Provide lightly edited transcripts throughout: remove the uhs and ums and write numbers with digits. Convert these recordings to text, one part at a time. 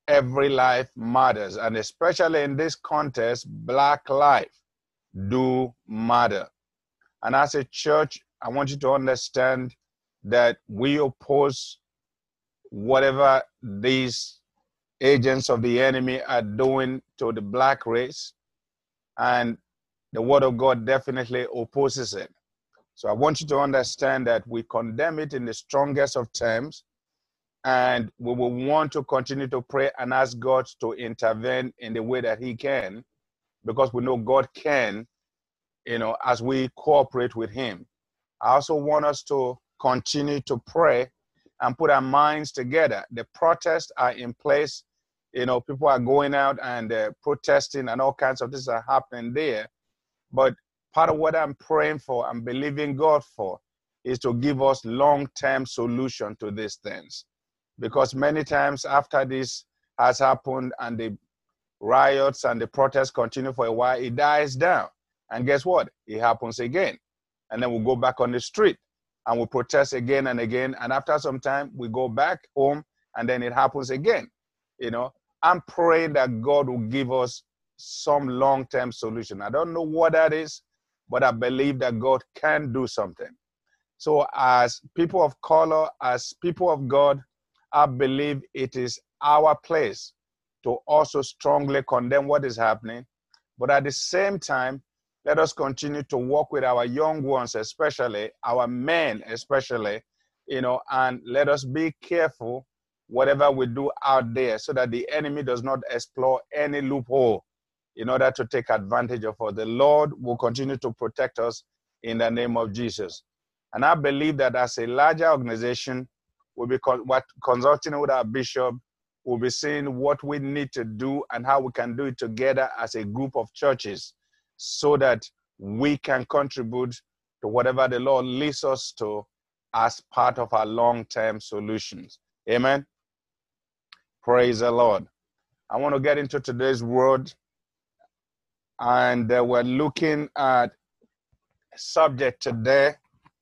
every life matters. And especially in this context, Black life do matter. And as a church, I want you to understand that we oppose whatever these agents of the enemy are doing to the Black race. And the Word of God definitely opposes it. So I want you to understand that we condemn it in the strongest of terms, and we will want to continue to pray and ask God to intervene in the way that He can, because we know God can, as we cooperate with Him. I also want us to continue to pray and put our minds together. The protests are in place. People are going out and protesting, and all kinds of things are happening there. But part of what I'm praying for and believing God for is to give us long-term solution to these things. Because many times after this has happened and the riots and the protests continue for a while, it dies down. And guess what? It happens again. And then we'll go back on the street and we'll protest again and again. And after some time, we go back home and then it happens again. I'm praying that God will give us some long-term solution. I don't know what that is, but I believe that God can do something. So as people of color, as people of God, I believe it is our place to also strongly condemn what is happening. But at the same time, let us continue to work with our young ones, especially our men, especially, and let us be careful whatever we do out there so that the enemy does not explore any loophole in order to take advantage of us. The Lord will continue to protect us in the name of Jesus. And I believe that as a larger organization, we'll be consulting with our bishop, we'll be seeing what we need to do and how we can do it together as a group of churches so that we can contribute to whatever the Lord leads us to as part of our long-term solutions. Amen. Praise the Lord. I want to get into today's word, and we're looking at a subject today,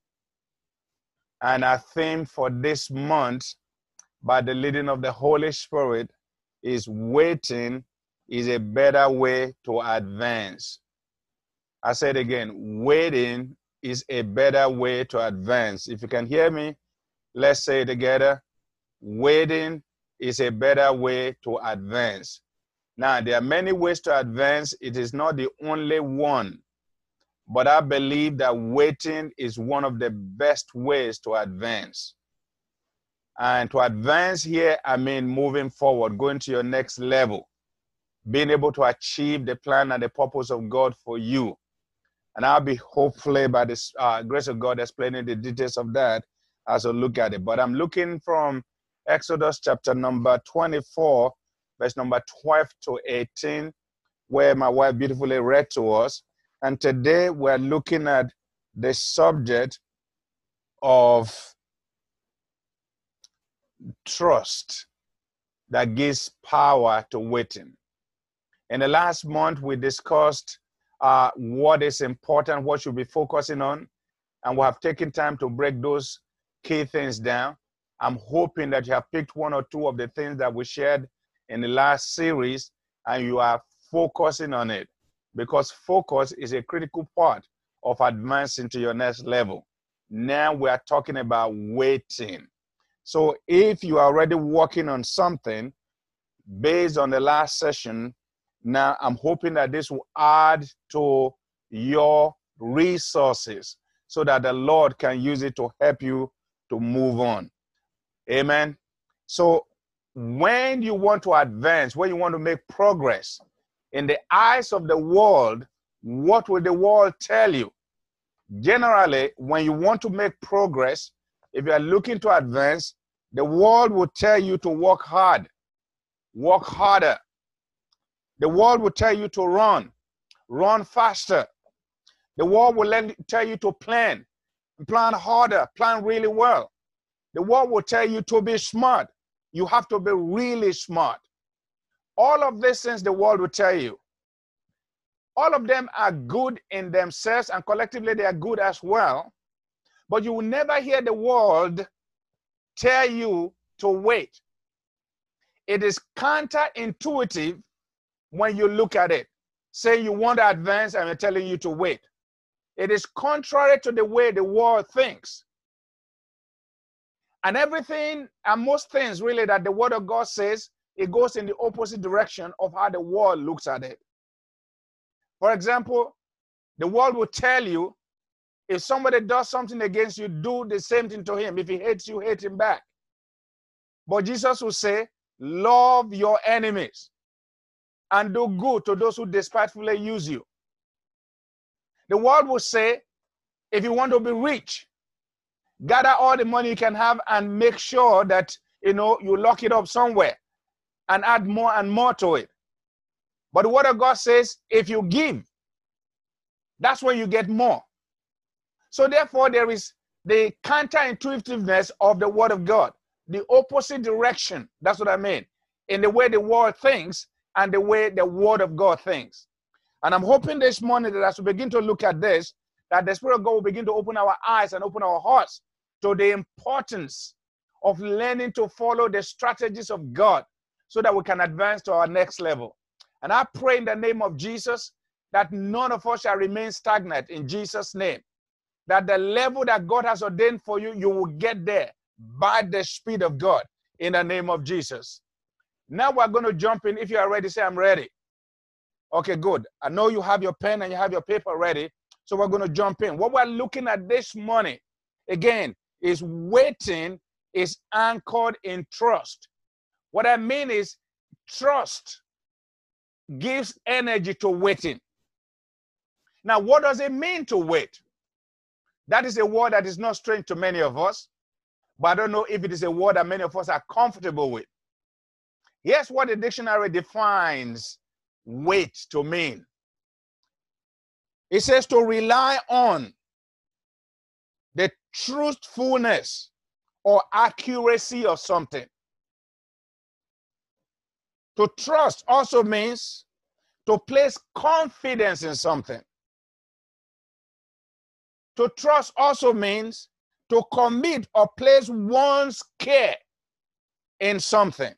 and our theme for this month, by the leading of the Holy Spirit, is waiting is a better way to advance. I said again, waiting is a better way to advance. If you can hear me, let's say it together. Waiting is a better way to advance. Now, there are many ways to advance. It is not the only one. But I believe that waiting is one of the best ways to advance. And to advance here, I mean moving forward, going to your next level, being able to achieve the plan and the purpose of God for you. And I'll be hopefully by this grace of God explaining the details of that as I look at it. But I'm looking from Exodus chapter number 24, verse number 12 to 18, where my wife beautifully read to us. And today we're looking at the subject of trust that gives power to waiting. In the last month, we discussed what is important, what should be focusing on, and we have taken time to break those key things down. I'm hoping that you have picked one or two of the things that we shared in the last series, and you are focusing on it, because focus is a critical part of advancing to your next level. Now we are talking about waiting. So if you are already working on something based on the last session, now I'm hoping that this will add to your resources so that the Lord can use it to help you to move on. Amen. So when you want to advance, when you want to make progress, in the eyes of the world, what will the world tell you? Generally, when you want to make progress, if you are looking to advance, the world will tell you to work hard, work harder. The world will tell you to run faster. The world will tell you to plan harder, plan really well. The world will tell you to be smart. You have to be really smart. All of these things the world will tell you. All of them are good in themselves, and collectively they are good as well. But you will never hear the world tell you to wait. it is counterintuitive when you look at it. Say you want to advance and I'm telling you to wait. It is contrary to the way the world thinks. And everything and most things really that the word of God says, it goes in the opposite direction of how the world looks at it. For example, the world will tell you, if somebody does something against you, do the same thing to him. If he hates you, hate him back. But Jesus will say, love your enemies and do good to those who despitefully use you. The world will say, if you want to be rich, gather all the money you can have and make sure that, you lock it up somewhere and add more and more to it. But the word of God says, if you give, that's when you get more. So therefore, there is the counterintuitiveness of the word of God, the opposite direction. That's what I mean. In the way the world thinks and the way the word of God thinks. And I'm hoping this morning that as we begin to look at this, that the Spirit of God will begin to open our eyes and open our hearts to the importance of learning to follow the strategies of God so that we can advance to our next level. And I pray in the name of Jesus that none of us shall remain stagnant in Jesus' name. That the level that God has ordained for you, you will get there by the Spirit of God in the name of Jesus. Now we're going to jump in. If you are ready, say, I'm ready. Okay, good. I know you have your pen and you have your paper ready. So we're going to jump in. What we're looking at this morning, again, is waiting is anchored in trust. What I mean is trust gives energy to waiting. Now, what does it mean to wait? That is a word that is not strange to many of us, but I don't know if it is a word that many of us are comfortable with. Here's what the dictionary defines wait to mean. It says to rely on the truthfulness or accuracy of something. To trust also means to place confidence in something. To trust also means to commit or place one's care in something.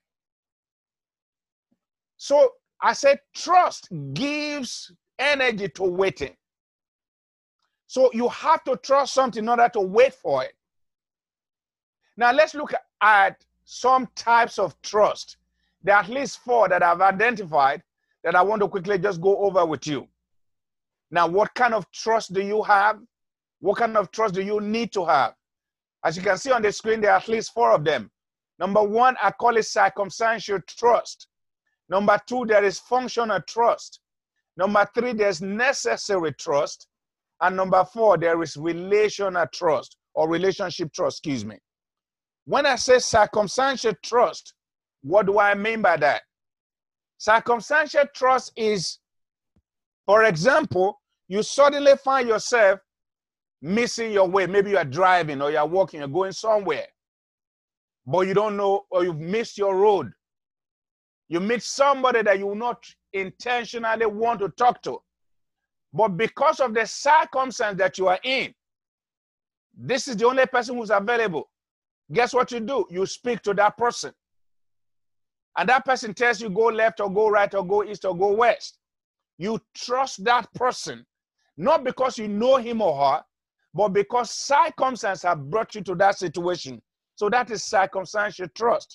So I said trust gives energy to waiting. So you have to trust something in order to wait for it. Now let's look at some types of trust. There are at least 4 that I've identified that I want to quickly just go over with you. Now, what kind of trust do you have? What kind of trust do you need to have? As you can see on the screen, there are at least 4 of them. Number 1, I call it circumstantial trust. Number 2, there is functional trust. Number 3, there's necessary trust. And number 4, there is relational trust or relationship trust, excuse me. When I say circumstantial trust, what do I mean by that? Circumstantial trust is, for example, you suddenly find yourself missing your way. Maybe you are driving or you are walking, you're going somewhere, but you don't know, or you've missed your road. You meet somebody that you will not intentionally want to talk to, but because of the circumstance that you are in, this is the only person who's available. Guess what you do? You speak to that person. And that person tells you go left or go right or go east or go west. You trust that person, not because you know him or her, but because circumstances have brought you to that situation. So that is circumstantial trust.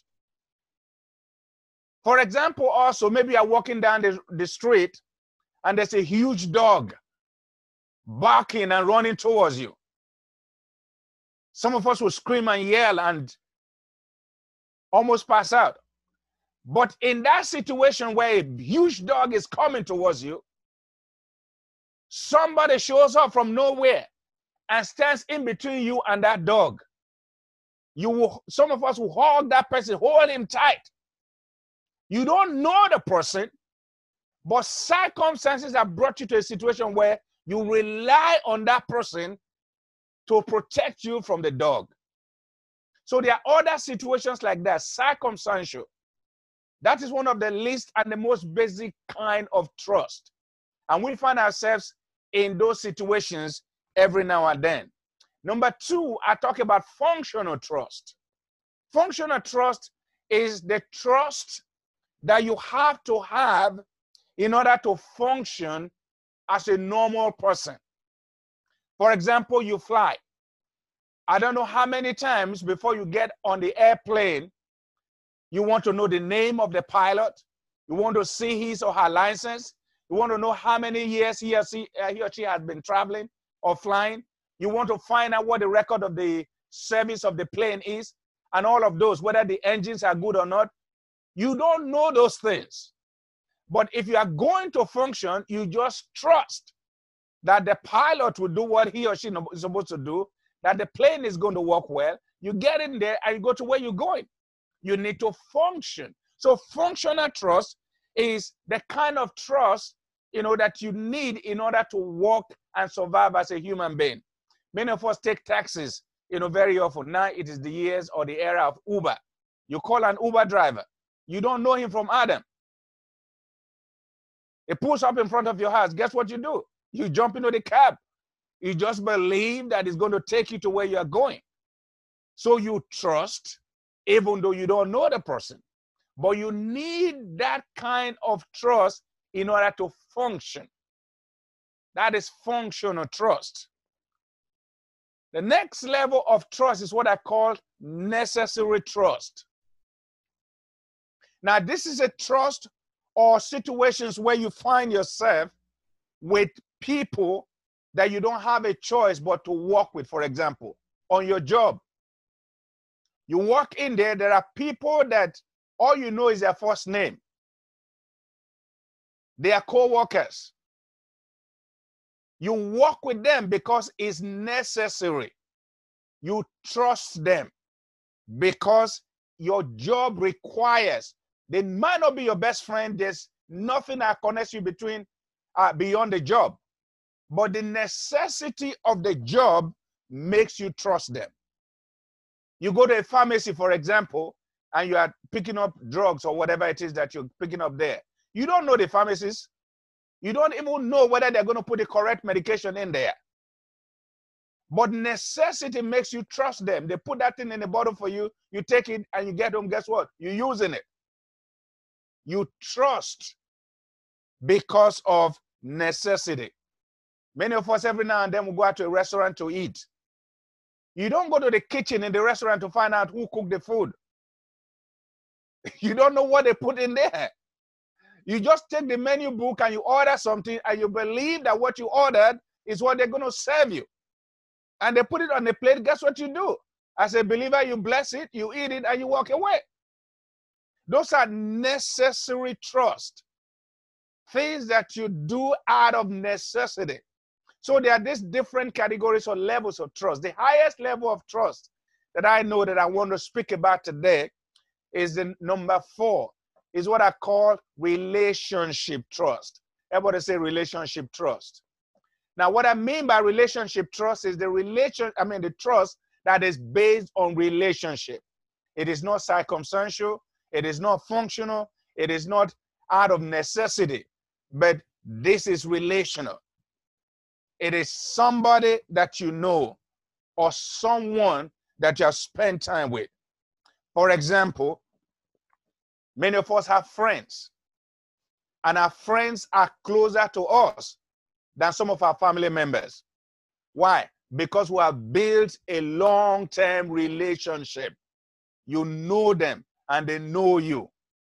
For example, also, maybe you're walking down the street and there's a huge dog barking and running towards you. Some of us will scream and yell and almost pass out. But in that situation where a huge dog is coming towards you, somebody shows up from nowhere and stands in between you and that dog. Some of us will hug that person, hold him tight. You don't know the person, but circumstances have brought you to a situation where you rely on that person to protect you from the dog. So there are other situations like that, circumstantial. That is one of the least and the most basic kind of trust. And we find ourselves in those situations every now and then. Number 2, I talk about functional trust. Functional trust is the trust that you have to have in order to function as a normal person. For example, you fly. I don't know how many times before you get on the airplane, you want to know the name of the pilot. You want to see his or her license. You want to know how many years he or she has been traveling or flying. You want to find out what the record of the service of the plane is and all of those, whether the engines are good or not. You don't know those things. But if you are going to function, you just trust that the pilot will do what he or she is supposed to do, that the plane is going to work well. You get in there and you go to where you're going. You need to function. So functional trust is the kind of trust, that you need in order to work and survive as a human being. Many of us take taxis, very often. Now it is the years or the era of Uber. You call an Uber driver. You don't know him from Adam. He pulls up in front of your house. Guess what you do? You jump into the cab. You just believe that it's going to take you to where you're going. So you trust, even though you don't know the person. But you need that kind of trust in order to function. That is functional trust. The next level of trust is what I call necessary trust. Now, this is a trust or situations where you find yourself with people that you don't have a choice but to work with. For example, on your job, you walk in there, there are people that all you know is their first name. They are co-workers. You work with them because it's necessary. You trust them because your job requires. They might not be your best friend. There's nothing that connects you beyond the job. But the necessity of the job makes you trust them. You go to a pharmacy, for example, and you are picking up drugs or whatever it is that you're picking up there. You don't know the pharmacist. You don't even know whether they're going to put the correct medication in there. But necessity makes you trust them. They put that thing in a bottle for you. You take it and you get home. Guess what? You're using it. You trust because of necessity. Many of us every now and then will go out to a restaurant to eat. You don't go to the kitchen in the restaurant to find out who cooked the food. You don't know what they put in there. You just take the menu book and you order something and you believe that what you ordered is what they're going to serve you. And they put it on the plate. Guess what you do? As a believer, you bless it, you eat it, and you walk away. Those are necessary trust. Things that you do out of necessity. So there are these different categories or levels of trust. The highest level of trust that I know that I want to speak about today is the number 4. Is what I call relationship trust. Everybody say relationship trust. Now, what I mean by relationship trust is the trust that is based on relationship. It is not circumstantial. It is not functional. It is not out of necessity. But this is relational. It is somebody that you know or someone that you have spent time with. For example, many of us have friends, and our friends are closer to us than some of our family members. Why? Because we have built a long-term relationship. You know them, and they know you.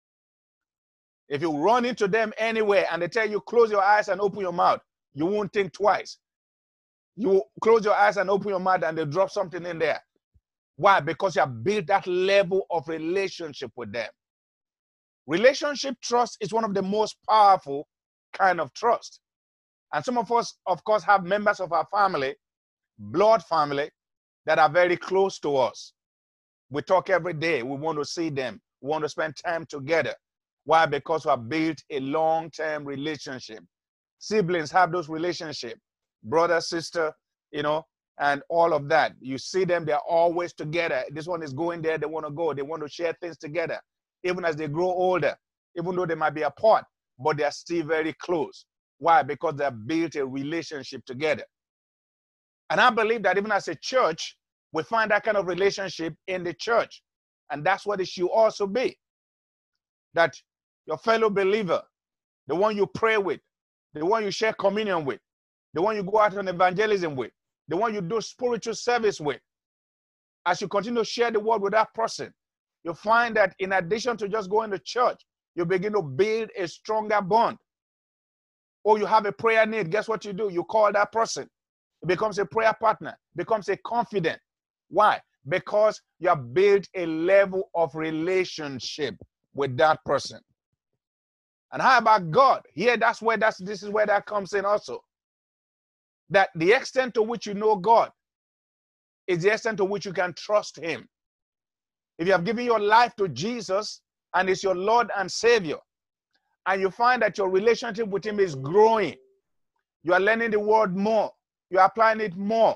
If you run into them anywhere and they tell you, close your eyes and open your mouth, you won't think twice. You close your eyes and open your mouth and they drop something in there. Why? Because you have built that level of relationship with them. Relationship trust is one of the most powerful kind of trust. And some of us, of course, have members of our family, blood family, that are very close to us. We talk every day. We want to see them. We want to spend time together. Why? Because we have built a long-term relationship. Siblings have those relationships. Brother, sister, and all of that. You see them, they're always together. This one is going there, they want to go. They want to share things together. Even as they grow older, even though they might be apart, but they're still very close. Why? Because they've built a relationship together. And I believe that even as a church, we find that kind of relationship in the church. And that's what it should also be. That your fellow believer, the one you pray with, the one you share communion with, the one you go out on evangelism with, the one you do spiritual service with, as you continue to share the word with that person, you find that in addition to just going to church, you begin to build a stronger bond. Or you have a prayer need, guess what you do? You call that person. It becomes a prayer partner, becomes a confidant. Why? Because you have built a level of relationship with that person. And how about God? Here, this is where that comes in also. That the extent to which you know God is the extent to which you can trust him. If you have given your life to Jesus and is your Lord and Savior, and you find that your relationship with him is growing, you are learning the word more, you are applying it more,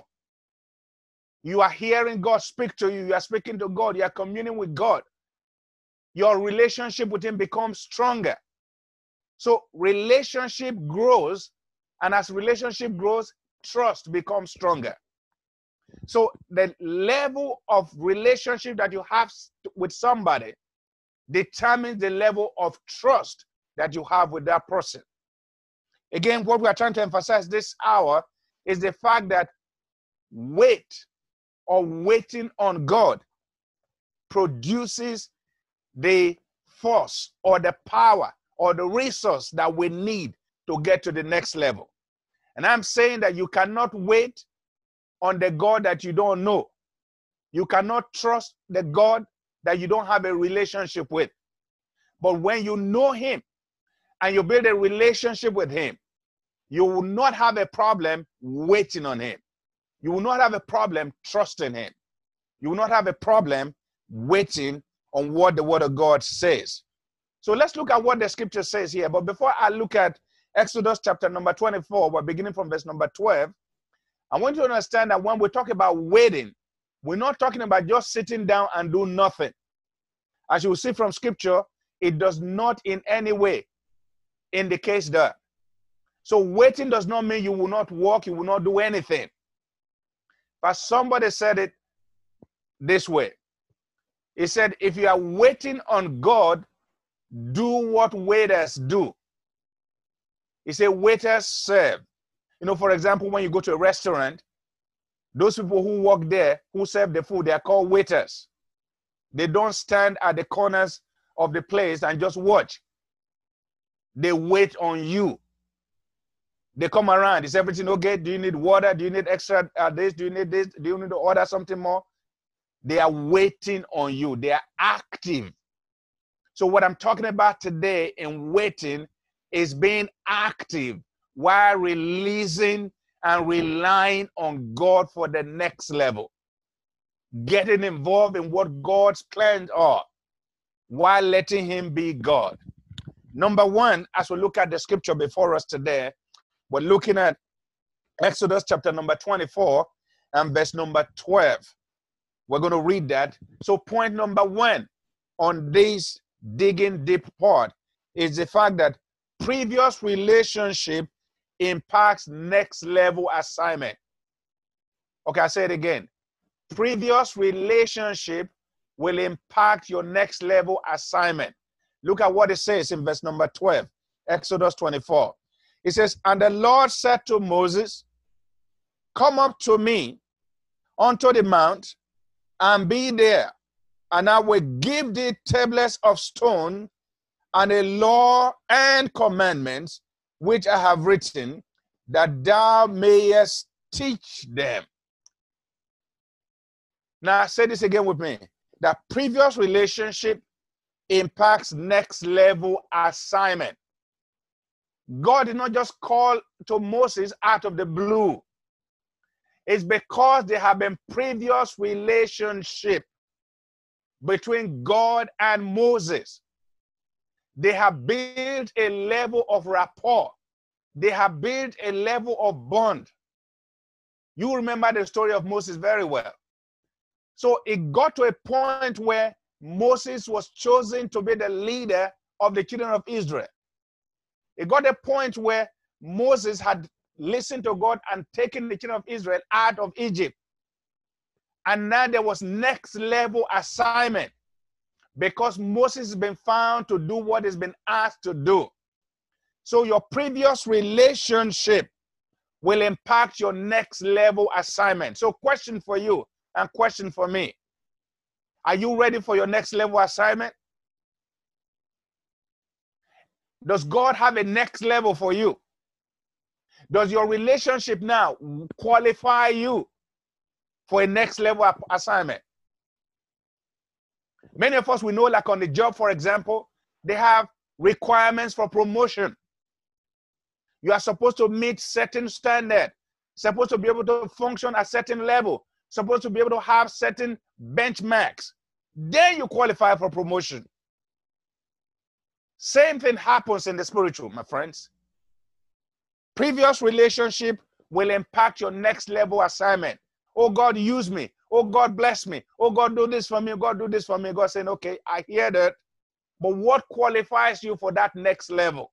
you are hearing God speak to you, you are speaking to God, you are communing with God, your relationship with him becomes stronger. So relationship grows, and as relationship grows, trust becomes stronger. So the level of relationship that you have with somebody determines the level of trust that you have with that person. Again, what we are trying to emphasize this hour is the fact that waiting on God produces the force or the power or the resource that we need to get to the next level. And I'm saying that you cannot wait on the God that you don't know. You cannot trust the God that you don't have a relationship with. But when you know him and you build a relationship with him, you will not have a problem waiting on him. You will not have a problem trusting him. You will not have a problem waiting on what the word of God says. So let's look at what the scripture says here. But before I look at Exodus chapter number 24, we're beginning from verse number 12. I want you to understand that when we talk about waiting, we're not talking about just sitting down and do nothing. As you will see from scripture, it does not in any way indicate that. So waiting does not mean you will not walk, you will not do anything. But somebody said it this way. He said, if you are waiting on God, do what waiters do. He said, waiters serve. You know, for example, when you go to a restaurant, those people who work there, who serve the food, they are called waiters. They don't stand at the corners of the place and just watch. They wait on you. They come around. Is everything okay? Do you need water? Do you need extra this? Do you need this? Do you need to order something more? They are waiting on you. They are active. So what I'm talking about today in waiting is being active while releasing and relying on God for the next level. Getting involved in what God's plans are while letting him be God. Number one, as we look at the scripture before us today, we're looking at Exodus chapter number 24 and verse number 12. We're going to read that. So point number one on this digging deep part is the fact that previous relationship impacts next level assignment. Okay, I say it again. Previous relationship will impact your next level assignment. Look at what it says in verse number 12, Exodus 24. It says, and the Lord said to Moses, come up to me unto the mount and be there, and I will give thee tablets of stone and a law and commandments which I have written, that thou mayest teach them. Now say this again with me. That previous relationship impacts next level assignment. God did not just call to Moses out of the blue. It's because there have been previous relationship between God and Moses. They have built a level of rapport. They have built a level of bond. You remember the story of Moses very well. So it got to a point where Moses was chosen to be the leader of the children of Israel. It got a point where Moses had listened to God and taken the children of Israel out of Egypt. And now there was next level assignment. because Moses has been found to do what has been asked to do. So your previous relationship will impact your next level assignment. So question for you and question for me. Are you ready for your next level assignment? Does God have a next level for you? Does your relationship now qualify you for a next level assignment? Many of us, we know, like on the job, for example, they have requirements for promotion. You are supposed to meet certain standard, supposed to be able to function at certain level, supposed to be able to have certain benchmarks. Then you qualify for promotion. Same thing happens in the spiritual, my friends. Previous relationship will impact your next level assignment. Oh, God, use me. Oh, God, bless me. Oh, God, do this for me. God, do this for me. God saying, okay, I hear that. But what qualifies you for that next level?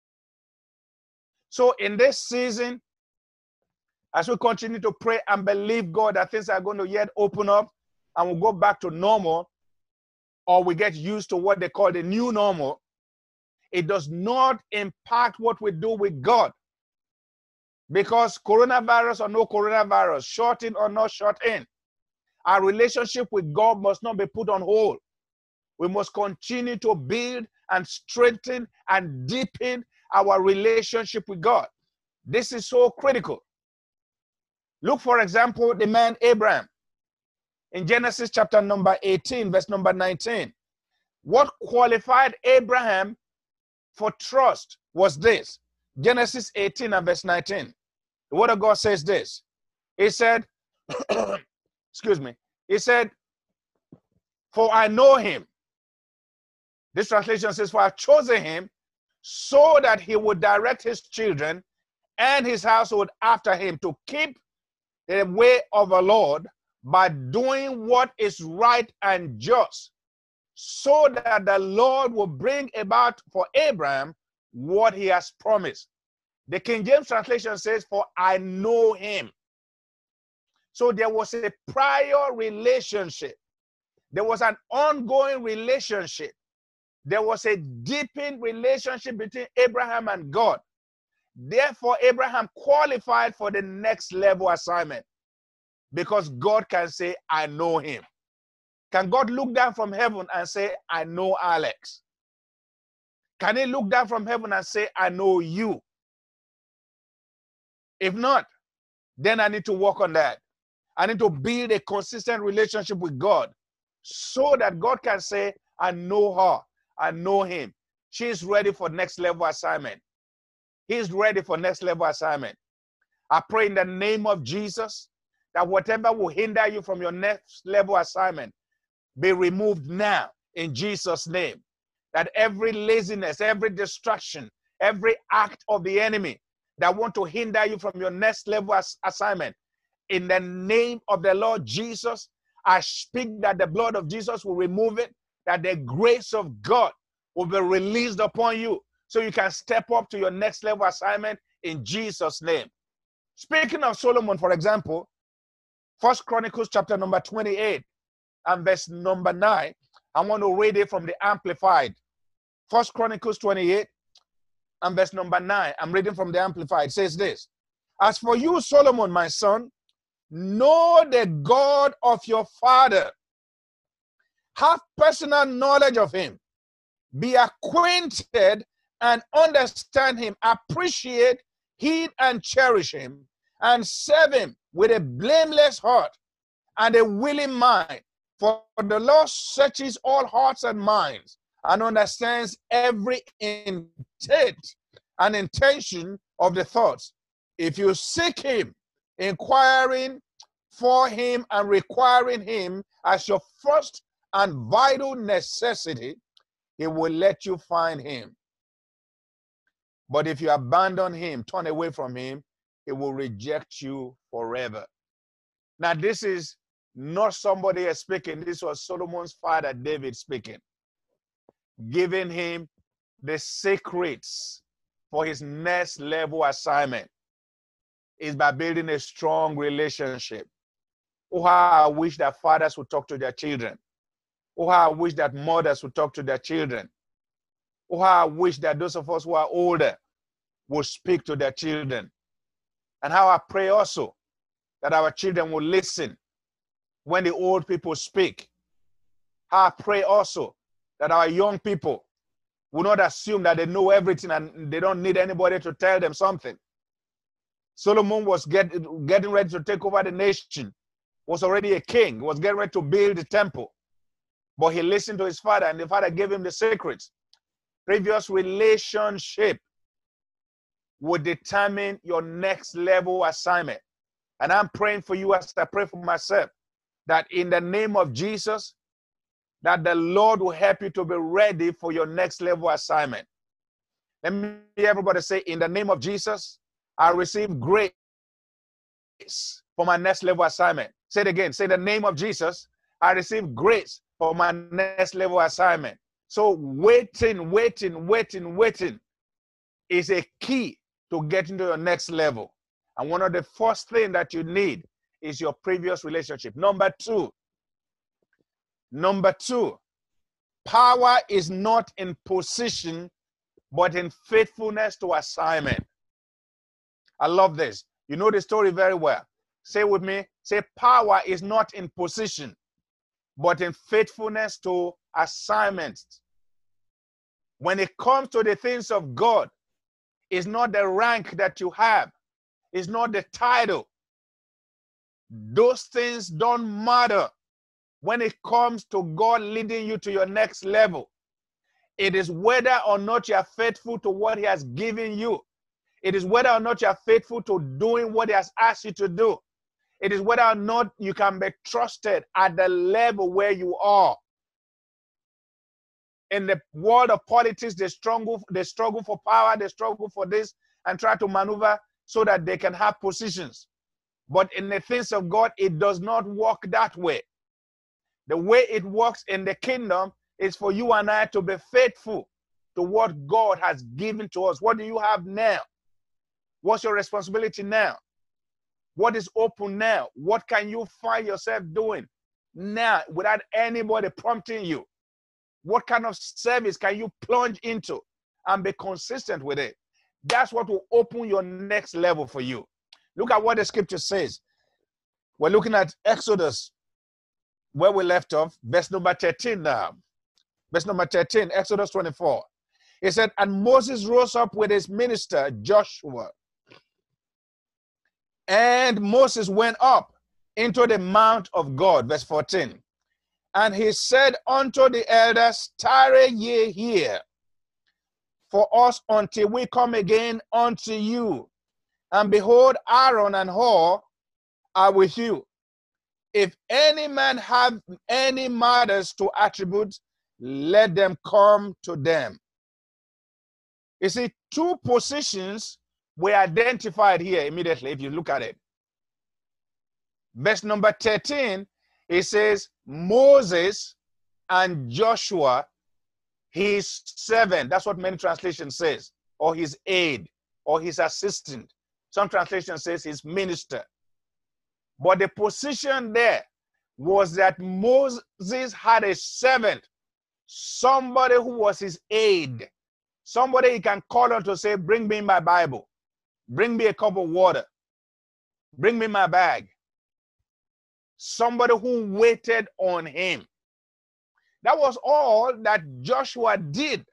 So in this season, as we continue to pray and believe God that things are going to yet open up and we'll go back to normal, or we get used to what they call the new normal, it does not impact what we do with God. Because coronavirus or no coronavirus, short in or not short in, our relationship with God must not be put on hold. We must continue to build and strengthen and deepen our relationship with God. This is so critical. Look, for example, the man Abraham in Genesis chapter number 18, verse number 19. What qualified Abraham for trust was this. Genesis 18 and verse 19. The word of God says this. He said, excuse me. He said, for I know him. This translation says, for I have chosen him so that he would direct his children and his household after him to keep the way of the Lord by doing what is right and just, so that the Lord will bring about for Abraham what he has promised. The King James translation says, for I know him. So there was a prior relationship. There was an ongoing relationship. There was a deepened relationship between Abraham and God. Therefore, Abraham qualified for the next level assignment because God can say, I know him. Can God look down from heaven and say, I know Alex? Can he look down from heaven and say, I know you? If not, then I need to work on that. I need to build a consistent relationship with God so that God can say, I know her, I know him. She's ready for next level assignment. He's ready for next level assignment. I pray in the name of Jesus that whatever will hinder you from your next level assignment be removed now in Jesus' name. That every laziness, every distraction, every act of the enemy that want to hinder you from your next level assignment, in the name of the Lord Jesus, I speak that the blood of Jesus will remove it, that the grace of God will be released upon you so you can step up to your next level assignment in Jesus' name. Speaking of Solomon, for example, 1 Chronicles chapter number 28 and verse number 9, I want to read it from the Amplified. 1 Chronicles 28 and verse number 9, I'm reading from the Amplified. It says this, as for you, Solomon, my son, know the God of your father. Have personal knowledge of him. Be acquainted and understand him. Appreciate, heed, and cherish him. And serve him with a blameless heart and a willing mind. For the Lord searches all hearts and minds and understands every intent and intention of the thoughts. If you seek him, inquiring for him and requiring him as your first and vital necessity, he will let you find him. But if you abandon him, turn away from him, he will reject you forever. Now, this is not somebody else speaking. This was Solomon's father, David, speaking, giving him the secrets for his next level assignment is by building a strong relationship. Oh, how I wish that fathers would talk to their children. Oh, how I wish that mothers would talk to their children. Oh, how I wish that those of us who are older would speak to their children. And how I pray also that our children will listen when the old people speak. How I pray also that our young people will not assume that they know everything and they don't need anybody to tell them something. Solomon was getting ready to take over the nation, was already a king, was getting ready to build the temple. But he listened to his father, and the father gave him the secrets. Previous relationship will determine your next level assignment. And I'm praying for you as I pray for myself, that in the name of Jesus, that the Lord will help you to be ready for your next level assignment. Let me hear everybody say, in the name of Jesus, I receive grace for my next level assignment. Say it again. Say, the name of Jesus, I receive grace for my next level assignment. So waiting is a key to getting to your next level. And one of the first things that you need is your previous relationship. Number two, power is not in position, but in faithfulness to assignment. I love this. You know the story very well. Say with me, say, power is not in position, but in faithfulness to assignments. When it comes to the things of God, it's not the rank that you have. It's not the title. Those things don't matter when it comes to God leading you to your next level. It is whether or not you are faithful to what He has given you. It is whether or not you are faithful to doing what He has asked you to do. It is whether or not you can be trusted at the level where you are. In the world of politics, they struggle for power, they struggle for this, and try to maneuver so that they can have positions. But in the things of God, it does not work that way. The way it works in the kingdom is for you and I to be faithful to what God has given to us. What do you have now? What's your responsibility now? What is open now? What can you find yourself doing now without anybody prompting you? What kind of service can you plunge into and be consistent with it? That's what will open your next level for you. Look at what the scripture says. We're looking at Exodus, where we left off, verse number 13 now. Verse number 13, Exodus 24. It said, and Moses rose up with his minister, Joshua. And Moses went up into the mount of God, verse 14. And he said unto the elders, tarry ye here for us until we come again unto you. And behold, Aaron and Hur are with you. If any man have any matters to attribute, let them come to them. You see, two positions were identified here immediately if you look at it. Verse number 13, it says, Moses and Joshua, his servant. That's what many translations says, or his aide, or his assistant. Some translations says his minister. But the position there was that Moses had a servant, somebody who was his aide, somebody he can call on to say, bring me my Bible, bring me a cup of water, bring me my bag. Somebody who waited on him. That was all that Joshua did.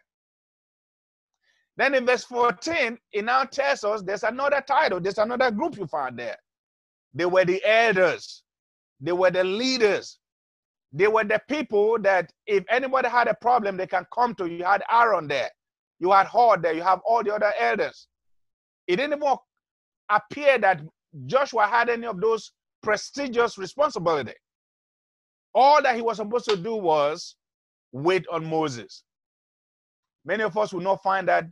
Then in verse 14, it now tells us there's another title, there's another group you found there. They were the elders. They were the leaders. They were the people that if anybody had a problem, they can come to. You had Aaron there. You had Hur there. You have all the other elders. It didn't even appear that Joshua had any of those prestigious responsibility. All that he was supposed to do was wait on Moses. Many of us will not find that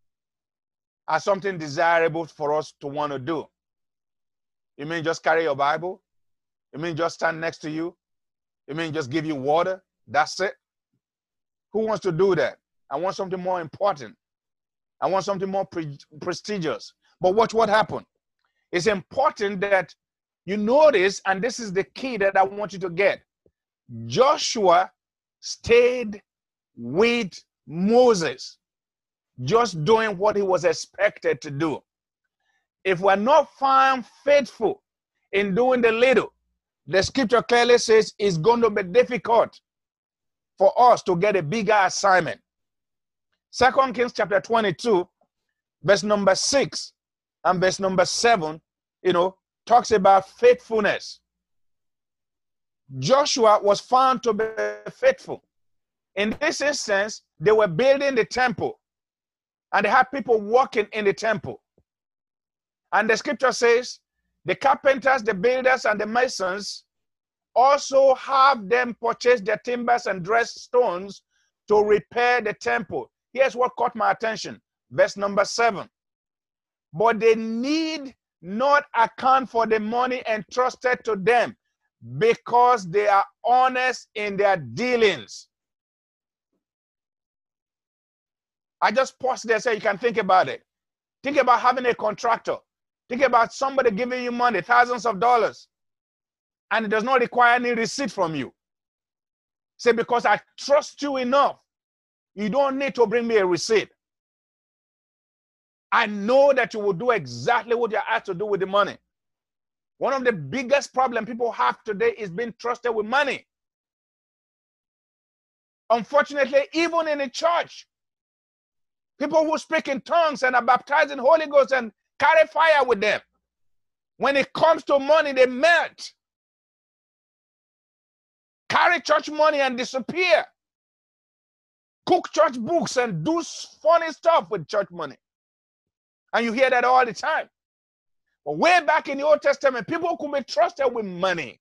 as something desirable for us to want to do. You mean just carry your Bible? You mean just stand next to you? You mean just give you water? That's it? Who wants to do that? I want something more important. I want something more prestigious. But watch what happened. It's important that you notice, and this is the key that I want you to get. Joshua stayed with Moses, just doing what he was expected to do. If we're not found faithful in doing the little, the scripture clearly says it's going to be difficult for us to get a bigger assignment. 2 Kings chapter 22, verse number 6 and verse number 7, talks about faithfulness. Joshua was found to be faithful. In this instance, they were building the temple, and they had people working in the temple. And the scripture says, the carpenters, the builders, and the masons also have them purchase their timbers and dress stones to repair the temple. Here's what caught my attention. Verse number 7. But they need not account for the money entrusted to them, because they are honest in their dealings. I just paused there so you can think about it. Think about having a contractor. Think about somebody giving you money, thousands of dollars, and it does not require any receipt from you. Say, because I trust you enough, you don't need to bring me a receipt. I know that you will do exactly what you're asked to do with the money. One of the biggest problems people have today is being trusted with money. Unfortunately, even in the church, people who speak in tongues and are baptized in Holy Ghost and carry fire with them, when it comes to money, they melt. Carry church money and disappear. Cook church books and do funny stuff with church money. And you hear that all the time. But way back in the Old Testament, people could be trusted with money.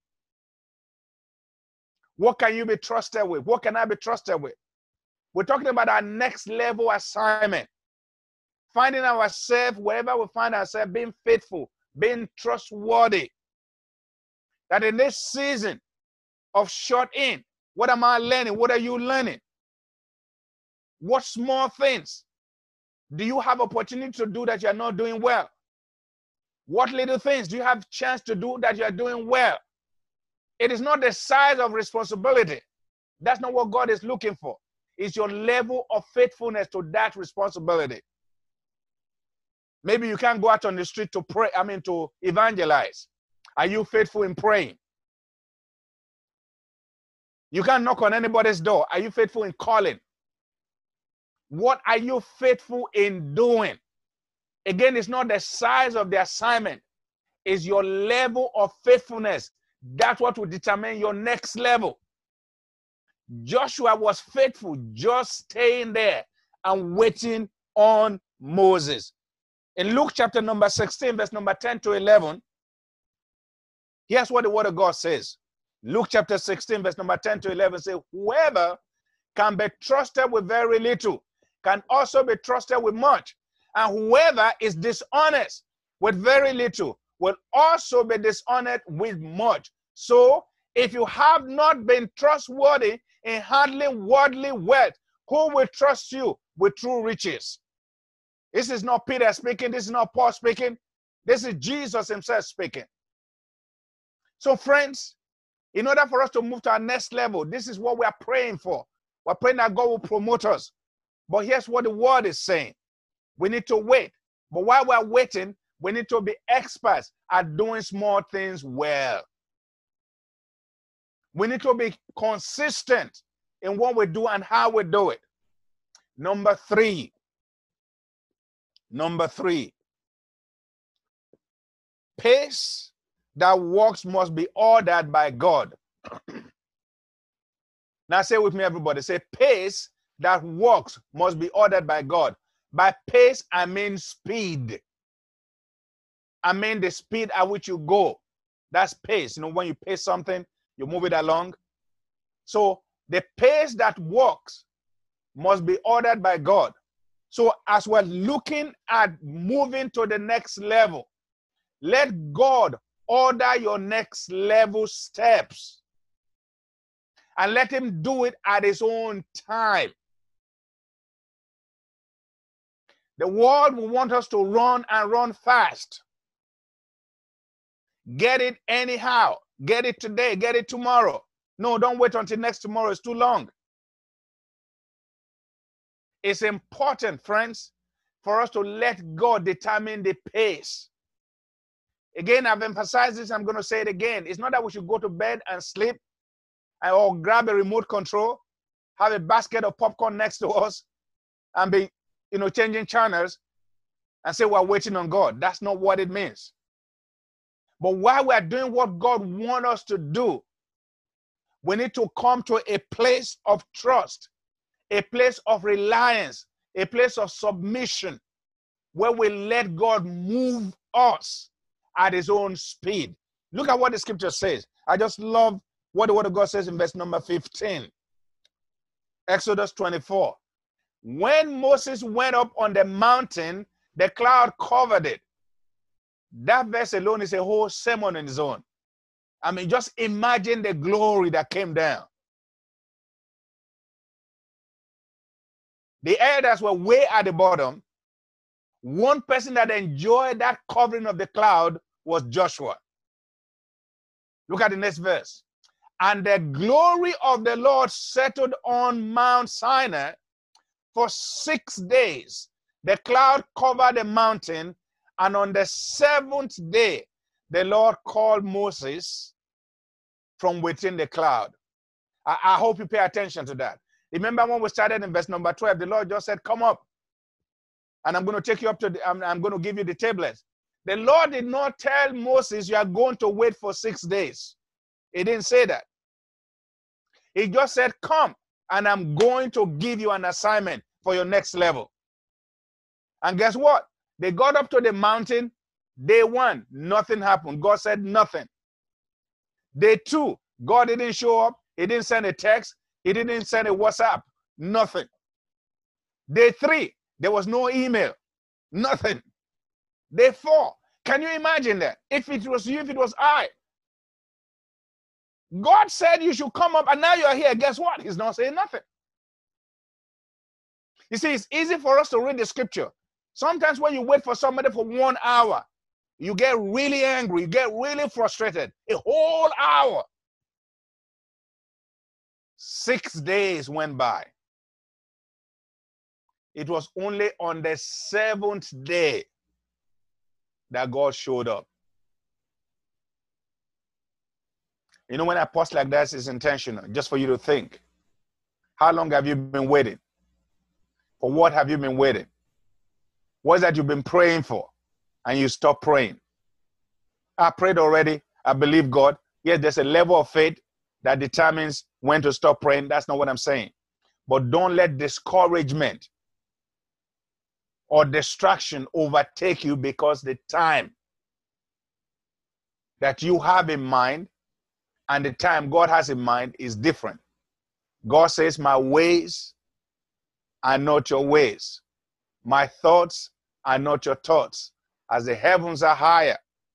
What can you be trusted with? What can I be trusted with? We're talking about our next level assignment. Finding ourselves, wherever we find ourselves, being faithful, being trustworthy. That in this season of short in, what am I learning? What are you learning? What small things do you have opportunity to do that you're not doing well? What little things do you have chance to do that you're doing well? It is not the size of responsibility. That's not what God is looking for. It's your level of faithfulness to that responsibility. Maybe you can't go out on the street to pray, to evangelize. Are you faithful in praying? You can't knock on anybody's door. Are you faithful in calling? What are you faithful in doing? Again, it's not the size of the assignment. It's your level of faithfulness. That's what will determine your next level. Joshua was faithful, just staying there and waiting on Moses. In Luke chapter number 16, verse number 10 to 11, here's what the word of God says. Luke chapter 16, verse number 10 to 11 says, whoever can be trusted with very little can also be trusted with much. And whoever is dishonest with very little will also be dishonored with much. So if you have not been trustworthy in handling worldly wealth, who will trust you with true riches? This is not Peter speaking. This is not Paul speaking. This is Jesus himself speaking. So friends, in order for us to move to our next level, this is what we are praying for. We're praying that God will promote us. But here's what the word is saying. We need to wait. But while we're waiting, we need to be experts at doing small things well. We need to be consistent in what we do and how we do it. Number three, pace that works must be ordered by God. Now say with me, everybody. Say, pace that works must be ordered by God. By pace, I mean speed. I mean the speed at which you go. That's pace. When you pace something, you move it along. So the pace that works must be ordered by God. So as we're looking at moving to the next level, let God order your next level steps. And let him do it at his own time. The world will want us to run and run fast. Get it anyhow. Get it today. Get it tomorrow. No, don't wait until next tomorrow. It's too long. It's important, friends, for us to let God determine the pace. Again, I've emphasized this. I'm going to say it again. It's not that we should go to bed and sleep or grab a remote control, have a basket of popcorn next to us, and be, changing channels and say we're waiting on God. That's not what it means. But while we're doing what God wants us to do, we need to come to a place of trust, a place of reliance, a place of submission, where we let God move us at his own speed. Look at what the scripture says. I just love what the word of God says in verse number 15. Exodus 24. When Moses went up on the mountain, the cloud covered it. That verse alone is a whole sermon in its own. I mean, just imagine the glory that came down. The elders were way at the bottom. One person that enjoyed that covering of the cloud was Joshua. Look at the next verse. And the glory of the Lord settled on Mount Sinai for 6 days. The cloud covered the mountain, and on the 7th day, the Lord called Moses from within the cloud. I hope you pay attention to that. Remember when we started in verse number 12, the Lord just said, come up. And I'm going to take you up to I'm going to give you the tablets. The Lord did not tell Moses, you are going to wait for 6 days. He didn't say that. He just said, come, and I'm going to give you an assignment for your next level. And guess what? They got up to the mountain. Day 1, nothing happened. God said nothing. Day 2, God didn't show up. He didn't send a text. He didn't send a WhatsApp. Nothing. Day 3, there was no email. Nothing. Day 4, can you imagine that? If it was you, if it was I. God said you should come up, and now you are here. Guess what? He's not saying nothing. You see, it's easy for us to read the scripture. Sometimes when you wait for somebody for 1 hour, you get really angry. You get really frustrated. A whole hour. 6 days went by. It was only on the 7th day that God showed up. You know, when I pause like that, it's intentional, just for you to think. How long have you been waiting? For what have you been waiting? What is that you've been praying for and you stop praying? I prayed already. I believe God. Yes, there's a level of faith that determines when to stop praying. That's not what I'm saying. But don't let discouragement or distraction overtake you, because the time that you have in mind and the time God has in mind is different. God says, my ways are not your ways. My thoughts are not your thoughts. As the heavens are higher,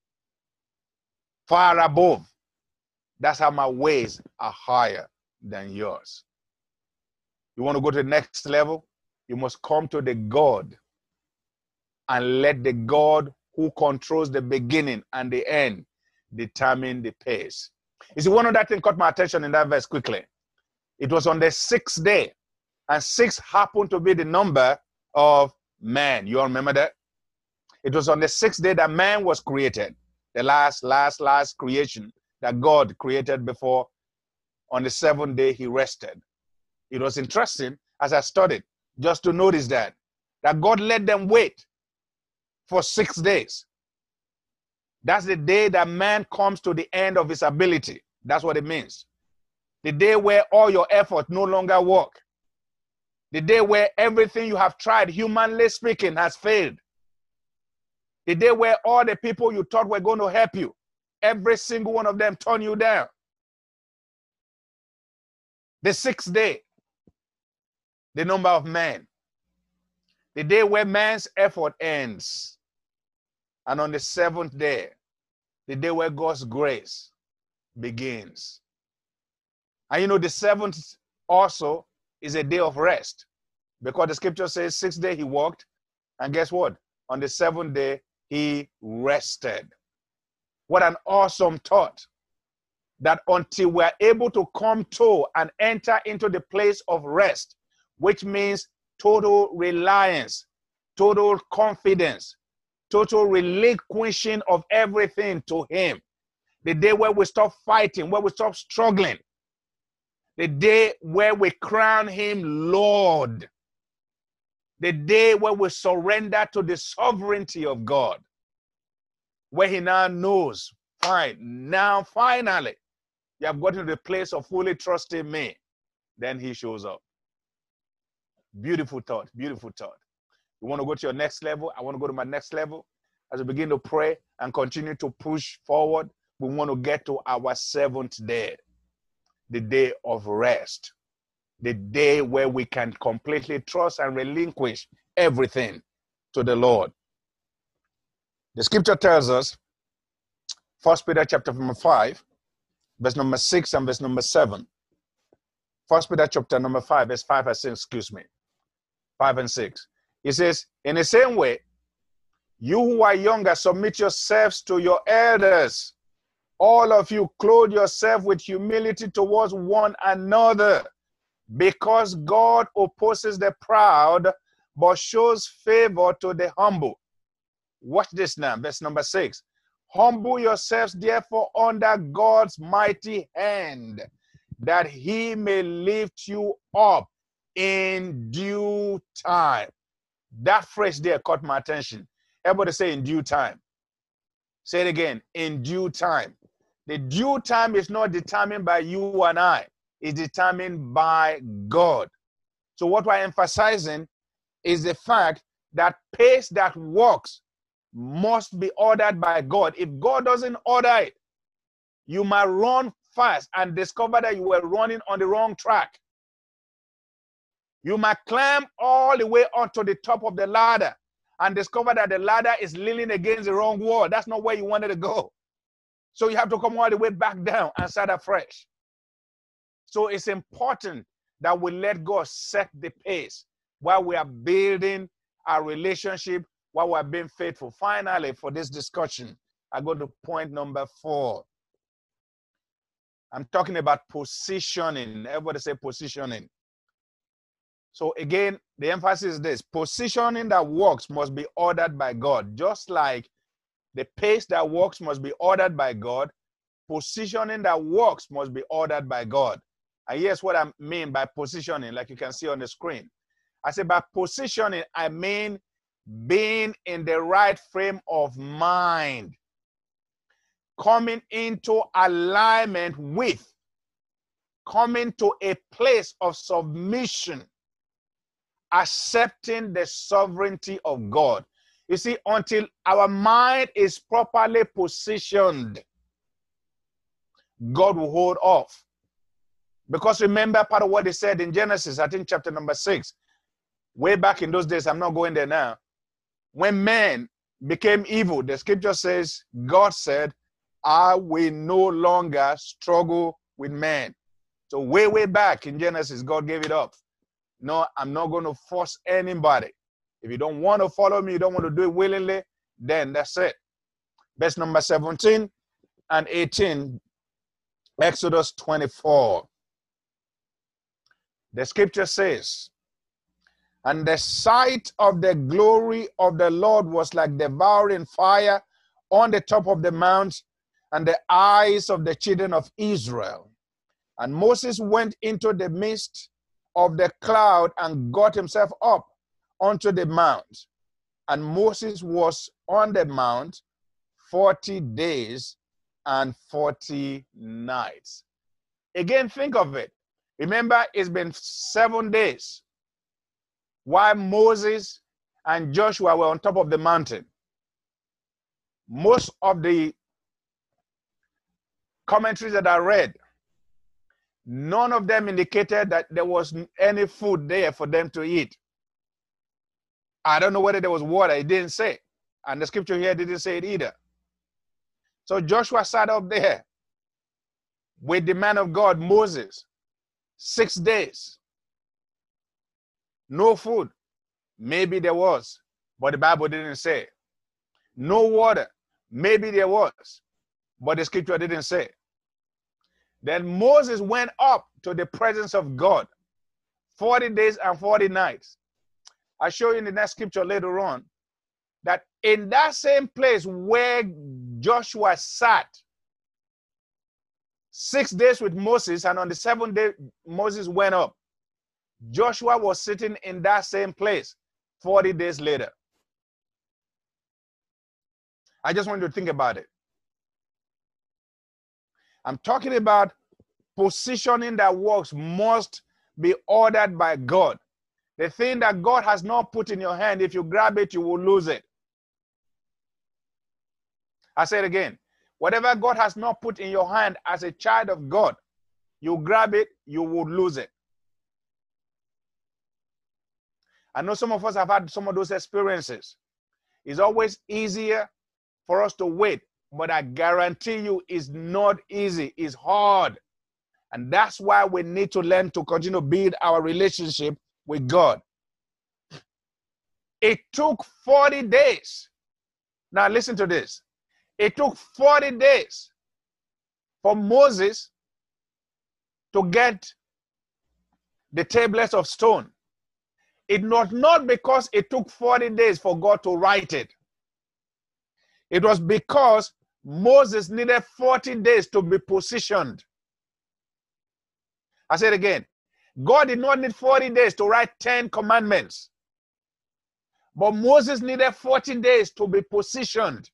far above, that's how my ways are higher than yours. You want to go to the next level? You must come to the God and let the God who controls the beginning and the end determine the pace. You see, one of that thing caught my attention in that verse quickly. It was on the 6th day, and 6 happened to be the number of man. You all remember that? It was on the 6th day that man was created. The last creation that God created before. On the 7th day, he rested. It was interesting as I studied just to notice that God let them wait for 6 days. That's the day that man comes to the end of his ability. That's what it means. The day where all your effort no longer work. The day where everything you have tried, humanly speaking, has failed. The day where all the people you thought were going to help you, every single one of them turned you down. The 6th day, the number of men. The day where man's effort ends. And on the 7th day, the day where God's grace begins. And you know, the 7th also is a day of rest, because the scripture says 6th day he walked, and guess what? On the 7th day, he rested. What an awesome thought, that until we're able to come to and enter into the place of rest, which means total reliance, total confidence, total relinquishing of everything to him. The day where we stop fighting, where we stop struggling. The day where we crown him Lord. The day where we surrender to the sovereignty of God. Where he now knows, fine, now finally, you have gotten to the place of fully trusting me. Then he shows up. Beautiful thought, beautiful thought. You want to go to your next level? I want to go to my next level. As we begin to pray and continue to push forward, we want to get to our 7th day, the day of rest, the day where we can completely trust and relinquish everything to the Lord. The scripture tells us, 1 Peter chapter 5, verse number 6 and verse number 7. 1 Peter chapter number 5, verse 5 and 6, 5 and 6. It says, in the same way, you who are younger, submit yourselves to your elders. All of you, clothe yourself with humility towards one another, because God opposes the proud, but shows favor to the humble. Watch this now, verse number 6. Humble yourselves, therefore, under God's mighty hand, that he may lift you up in due time. That phrase there caught my attention. Everybody say in due time. Say it again, in due time. The due time is not determined by you and I. It's determined by God. So what we're emphasizing is the fact that pace that works must be ordered by God. If God doesn't order it, you might run fast and discover that you were running on the wrong track. You might climb all the way onto the top of the ladder and discover that the ladder is leaning against the wrong wall. That's not where you wanted to go. So you have to come all the way back down and start afresh. So it's important that we let God set the pace while we are building our relationship, while we're being faithful. Finally, for this discussion, I go to point number 4. I'm talking about positioning. Everybody say positioning. So again, the emphasis is this. Positioning that works must be ordered by God. Just like the pace that works must be ordered by God, positioning that works must be ordered by God. And here's what I mean by positioning, like you can see on the screen. I say by positioning, I mean being in the right frame of mind, coming into alignment with, coming to a place of submission, accepting the sovereignty of God. You see, until our mind is properly positioned, God will hold off. Because remember part of what he said in Genesis, I think chapter number 6, way back in those days, I'm not going there now. When man became evil, the scripture says, God said, I will no longer struggle with man. So way back in Genesis, God gave it up. No, I'm not going to force anybody. If you don't want to follow me, you don't want to do it willingly, then that's it. Verse number 17 and 18, Exodus 24. The scripture says, and the sight of the glory of the Lord was like devouring fire on the top of the mount, and the eyes of the children of Israel. And Moses went into the midst of the cloud and got himself up onto the mount. And Moses was on the mount 40 days and 40 nights. Again, think of it. Remember, it's been 7 days while Moses and Joshua were on top of the mountain. Most of the commentaries that I read, none of them indicated that there was any food there for them to eat. I don't know whether there was water. It didn't say. And the scripture here didn't say it either. So Joshua sat up there with the man of God, Moses, 6 days. No food. Maybe there was, but the Bible didn't say. No water. Maybe there was, but the scripture didn't say. Then Moses went up to the presence of God 40 days and 40 nights. I'll show you in the next scripture later on that in that same place where Joshua sat 6 days with Moses, and on the 7th day Moses went up, Joshua was sitting in that same place 40 days later. I just want you to think about it. I'm talking about positioning that works must be ordered by God. The thing that God has not put in your hand, if you grab it, you will lose it. I say it again. Whatever God has not put in your hand as a child of God, you grab it, you will lose it. I know some of us have had some of those experiences. It's always easier for us to wait, but I guarantee you it's not easy. It's hard. And that's why we need to learn to continue to build our relationship with God. It took 40 days. Now listen to this. It took 40 days for Moses to get the tablets of stone. It was not because it took 40 days for God to write it. It was because Moses needed 40 days to be positioned. I said again, God did not need 40 days to write 10 commandments. But Moses needed 40 days to be positioned.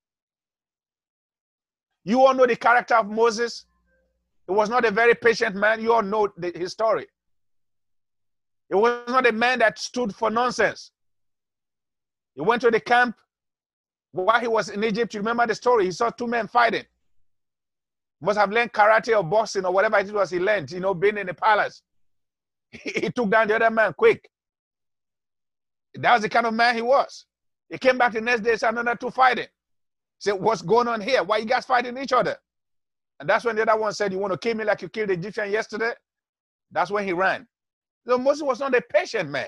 You all know the character of Moses. He was not a very patient man. You all know his story. He was not a man that stood for nonsense. He went to the camp while he was in Egypt. You remember the story? He saw 2 men fighting. Must have learned karate or boxing or whatever it was he learned, being in the palace. He took down the other man quick. That was the kind of man he was. He came back the next day, saw another 2 fighting. He said, what's going on here? Why you guys fighting each other? And that's when the other one said, you want to kill me like you killed the Egyptian yesterday? That's when he ran. So Moses was not a patient man.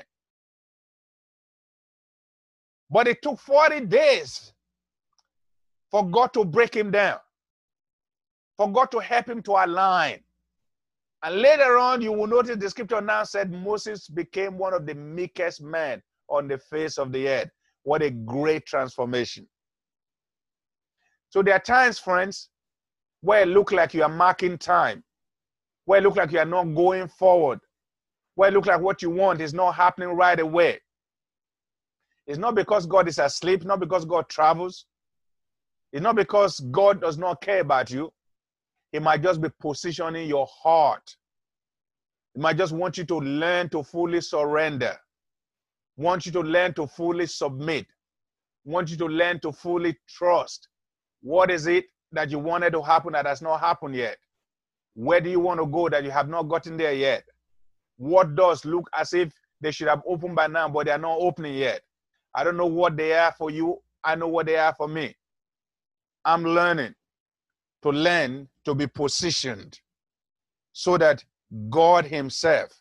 But it took 40 days for God to break him down, for God to help him to align. And later on, you will notice the scripture now said Moses became one of the meekest men on the face of the earth. What a great transformation. So there are times, friends, where it looks like you are marking time, where it looks like you are not going forward, where it looks like what you want is not happening right away. It's not because God is asleep, not because God travels. It's not because God does not care about you. He might just be positioning your heart. He might just want you to learn to fully surrender, want you to learn to fully submit, want you to learn to fully trust. What is it that you wanted to happen that has not happened yet? Where do you want to go that you have not gotten there yet? What doors look as if they should have opened by now, but they are not opening yet? I don't know what they are for you. I know what they are for me. I'm learning to be positioned so that God himself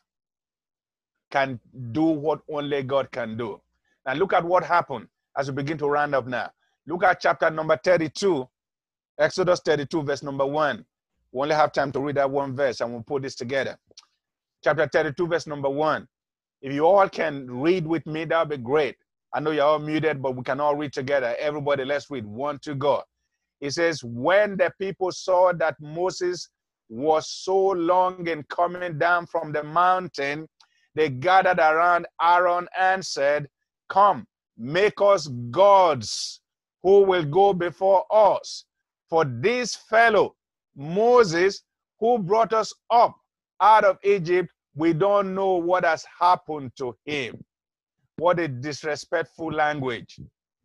can do what only God can do. Now look at what happened as we begin to round up now. Look at chapter number 32, Exodus 32, verse number 1. We only have time to read that one verse and we'll put this together. Chapter 32, verse number 1. If you all can read with me, that would be great. I know you're all muted, but we can all read together. Everybody, let's read. 1 to go. It says, when the people saw that Moses was so long in coming down from the mountain, they gathered around Aaron and said, come, make us gods who will go before us. For this fellow, Moses, who brought us up out of Egypt, we don't know what has happened to him. What a disrespectful language.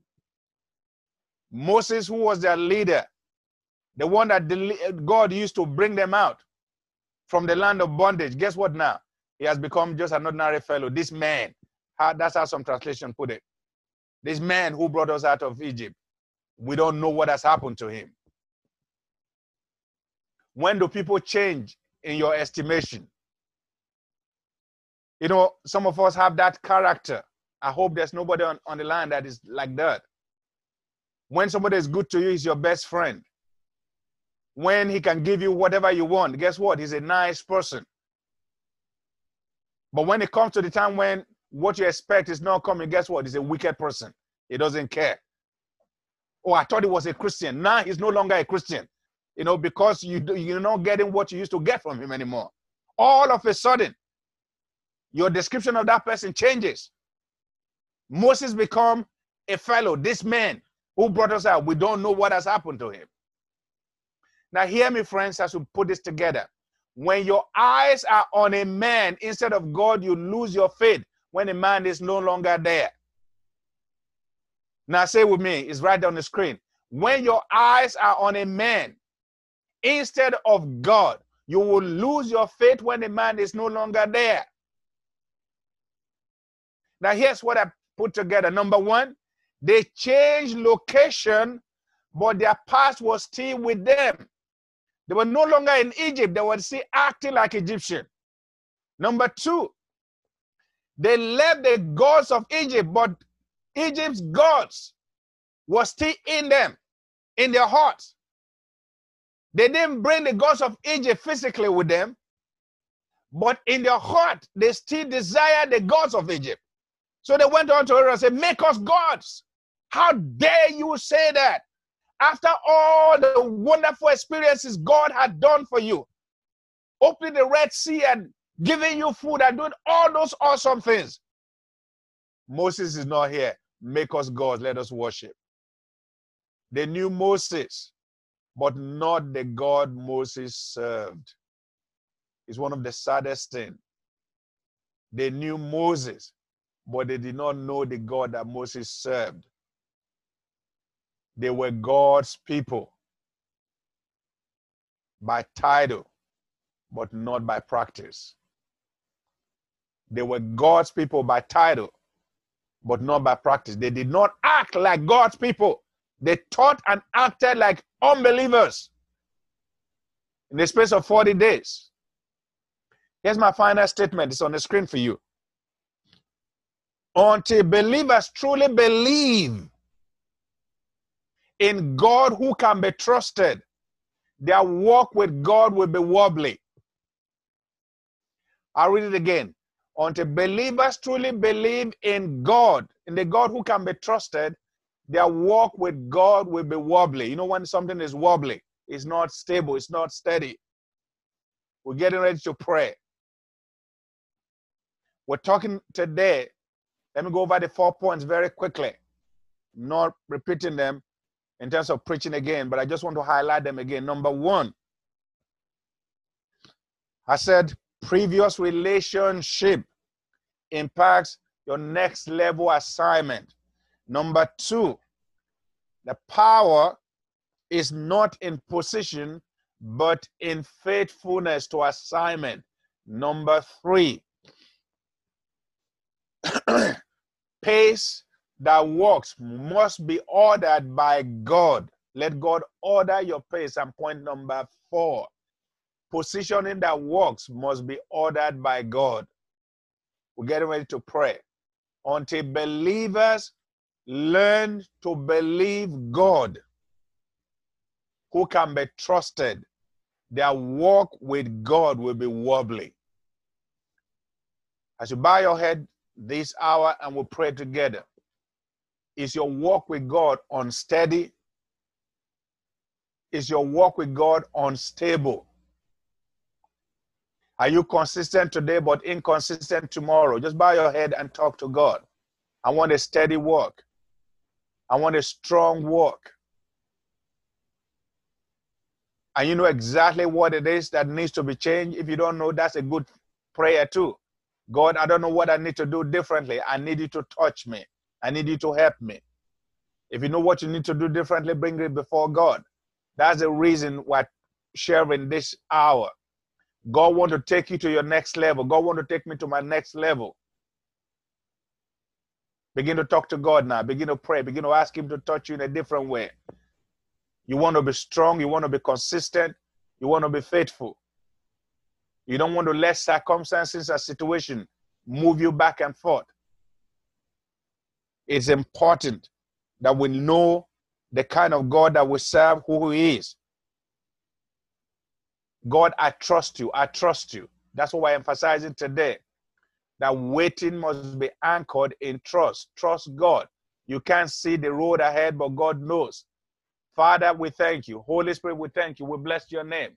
Moses, who was their leader, the one that God used to bring them out from the land of bondage. Guess what now? He has become just an ordinary fellow. This man, that's how some translation put it. This man who brought us out of Egypt, we don't know what has happened to him. When do people change in your estimation? You know, some of us have that character. I hope there's nobody on the line that is like that. When somebody is good to you, he's your best friend. When he can give you whatever you want, guess what? He's a nice person. But when it comes to the time when what you expect is not coming, guess what? He's a wicked person. He doesn't care. Oh, I thought he was a Christian. Now he's no longer a Christian. You know, because you're not getting what you used to get from him anymore. All of a sudden, your description of that person changes. Moses become a fellow. This man who brought us out, we don't know what has happened to him. Now hear me, friends, as we put this together. When your eyes are on a man instead of God, you lose your faith when a man is no longer there. Now say with me, it's right on the screen. When your eyes are on a man instead of God, you will lose your faith when a man is no longer there. Now here's what I put together. Number one, they changed location, but their past was still with them. They were no longer in Egypt. They were still acting like Egyptian. Number two, they left the gods of Egypt, but Egypt's gods were still in them, in their hearts. They didn't bring the gods of Egypt physically with them, but in their heart, they still desire the gods of Egypt. So they went on to Aaron and said, make us gods. How dare you say that? After all the wonderful experiences God had done for you, opening the Red Sea and giving you food and doing all those awesome things. Moses is not here. Make us gods. Let us worship. They knew Moses, but not the God Moses served. It's one of the saddest things. They knew Moses, but they did not know the God that Moses served. They were God's people by title, but not by practice. They were God's people by title, but not by practice. They did not act like God's people. They thought and acted like unbelievers in the space of 40 days. Here's my final statement. It's on the screen for you. Until believers truly believe in God who can be trusted, their walk with God will be wobbly. I'll read it again. Until believers truly believe in God, in the God who can be trusted, their walk with God will be wobbly. You know, when something is wobbly, it's not stable, it's not steady. We're getting ready to pray. We're talking today. Let me go over the 4 points very quickly. Not repeating them in terms of preaching again, but I just want to highlight them again. Number one, I said previous relationship impacts your next level assignment. Number two, the power is not in position, but in faithfulness to assignment. Number three, pace that works must be ordered by God. Let God order your pace. And point number four, positioning that works must be ordered by God. We're getting ready to pray. Until believers learn to believe God, who can be trusted, their walk with God will be wobbly. As you bow your head this hour and we'll pray together, is your walk with God unsteady? Is your walk with God unstable? Are you consistent today but inconsistent tomorrow? Just bow your head and talk to God. I want a steady walk. I want a strong walk. And you know exactly what it is that needs to be changed. If you don't know, that's a good prayer too. God, I don't know what I need to do differently. I need you to touch me. I need you to help me. If you know what you need to do differently, bring it before God. That's the reason why sharing this hour. God wants to take you to your next level. God wants to take me to my next level. Begin to talk to God now. Begin to pray. Begin to ask him to touch you in a different way. You want to be strong. You want to be consistent. You want to be faithful. You don't want to let circumstances or situation move you back and forth. It's important that we know the kind of God that we serve, who he is. God, I trust you. I trust you. That's what we're emphasizing today. that waiting must be anchored in trust. Trust God. You can't see the road ahead, but God knows. Father, we thank you. Holy Spirit, we thank you. We bless your name.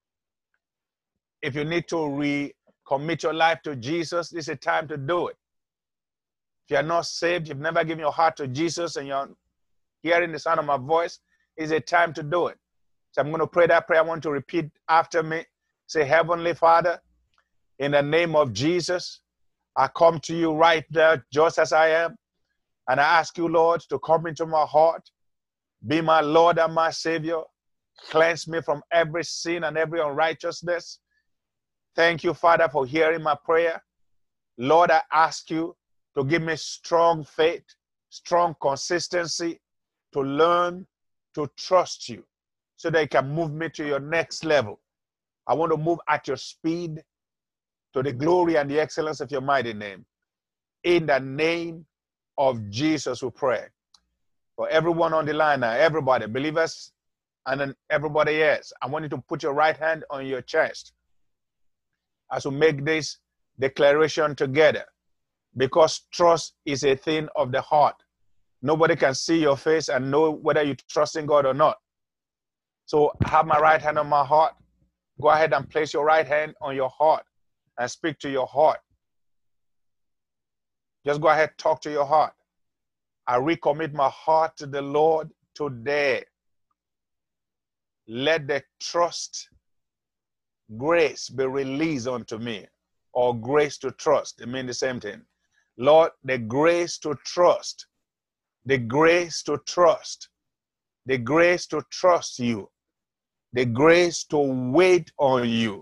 If you need to recommit your life to Jesus, this is a time to do it. If you're not saved, you've never given your heart to Jesus, and you're hearing the sound of my voice, it's a time to do it. So I'm going to pray that prayer. I want you to repeat after me. Say, Heavenly Father, in the name of Jesus, I come to you right there just as I am. And I ask you, Lord, to come into my heart. Be my Lord and my Savior. Cleanse me from every sin and every unrighteousness. Thank you, Father, for hearing my prayer. Lord, I ask you to give me strong faith, strong consistency, to learn to trust you so that you can move me to your next level. I want to move at your speed to the glory and the excellence of your mighty name. In the name of Jesus, we pray. For everyone on the line now, everybody, believers, and then everybody else, I want you to put your right hand on your chest as we make this declaration together, because trust is a thing of the heart. Nobody can see your face and know whether you trust in God or not. So I have my right hand on my heart. Go ahead and place your right hand on your heart and speak to your heart. Just go ahead, talk to your heart. I recommit my heart to the Lord today. Let the trust grace be released unto me, or grace to trust. They mean the same thing. Lord, the grace to trust, the grace to trust, the grace to trust you, the grace to wait on you.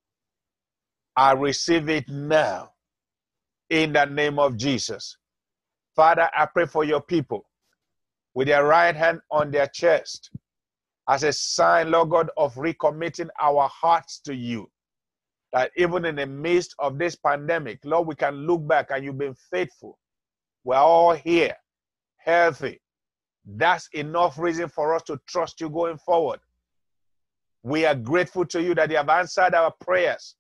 I receive it now in the name of Jesus. Father, I pray for your people with their right hand on their chest as a sign, Lord God, of recommitting our hearts to you. That even in the midst of this pandemic, Lord, we can look back and you've been faithful. We're all here, healthy. That's enough reason for us to trust you going forward. We are grateful to you that you have answered our prayers.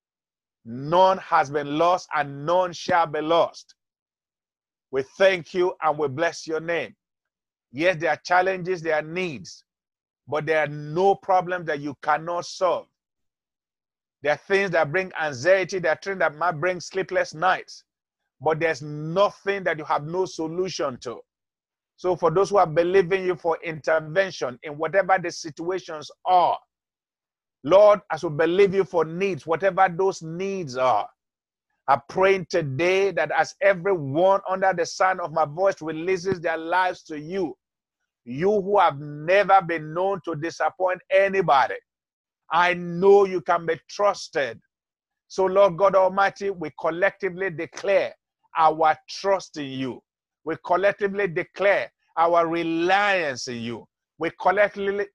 None has been lost and none shall be lost. We thank you and we bless your name. Yes, there are challenges, there are needs, but there are no problems that you cannot solve. There are things that bring anxiety, there are things that might bring sleepless nights, but there's nothing that you have no solution to. So for those who are believing you for intervention in whatever the situations are, Lord, as we believe you for needs, whatever those needs are, I'm praying today that as everyone under the sound of my voice releases their lives to you, you who have never been known to disappoint anybody, I know you can be trusted. So Lord God Almighty, we collectively declare our trust in you. We collectively declare our reliance in you. We collectively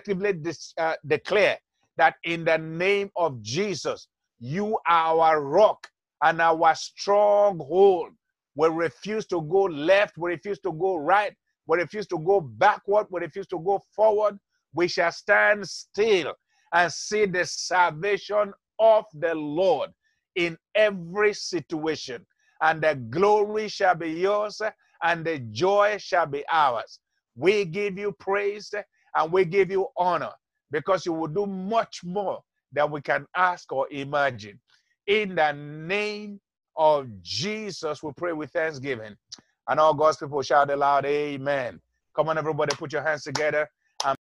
declare that in the name of Jesus, you are our rock and our stronghold. We refuse to go left. We refuse to go right. We refuse to go backward. We refuse to go forward. We shall stand still and see the salvation of the Lord in every situation. And the glory shall be yours and the joy shall be ours. We give you praise and we give you honor because you will do much more than we can ask or imagine. In the name of Jesus, we pray with thanksgiving. And all God's people shout aloud, amen. Come on, everybody, put your hands together.